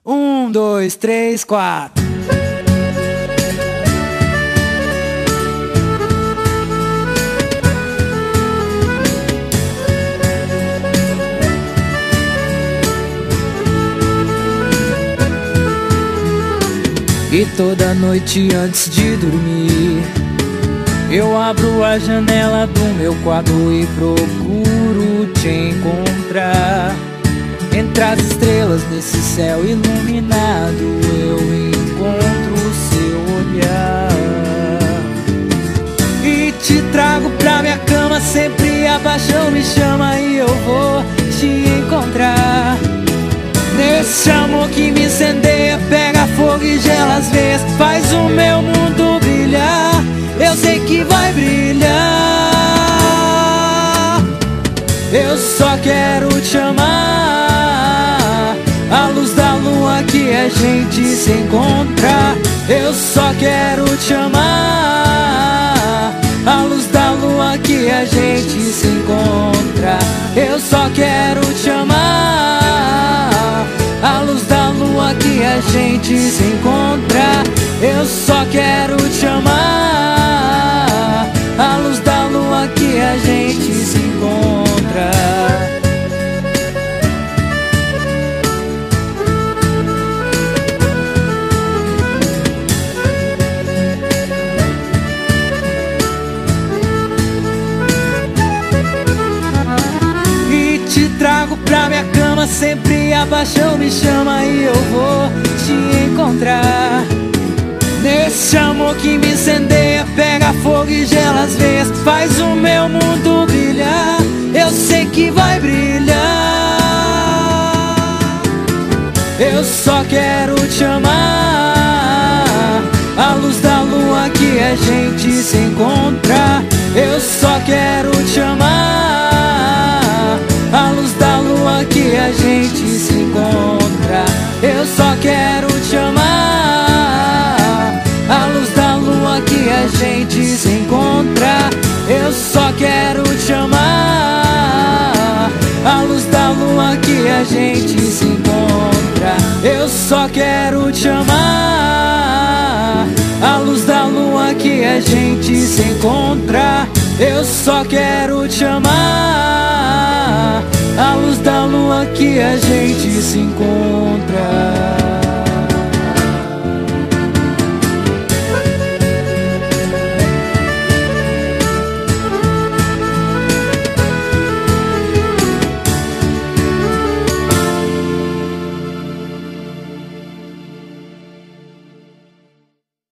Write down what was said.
Um, dois, três, quatro. E toda noite antes de dormir, eu abro a janela do meu quarto e procuro te encontrar. Entre as estrelas nesse céu iluminado, eu encontro o seu olhar. E te trago pra minha cama, sempre a paixão me chama e eu vou te encontrar. Nesse amor que me incendeia, pega fogo e gela as veias, faz o meu mundo brilhar. Eu sei que vai brilhar. Eu só quero te amar, a luz da lua que a gente se encontra. Eu só quero te amar, a luz da lua que a gente se encontra. Eu só quero te amar, a luz da lua que a gente se encontra. Eu só quero te amar, a luz da lua que a gente se encontra. E te trago pra minha cama, sempre a paixão me chama e eu vou te encontrar. Nesse amor que me incendeia, pega fogo e gela as veias, faz o meu mundo brilhar. Eu sei que vai brilhar. Eu só quero te amar, a luz da lua que a gente se encontra. Eu só quero te amar, a luz da lua que a gente se encontra. Eu só quero te amar, a luz da lua que a gente se encontra. Eu só quero te amar, a luz da lua que a gente se encontra. Eu só quero te amar, a luz da lua que a gente se encontra. Eu só quero te amar, a luz da lua que a gente se encontra.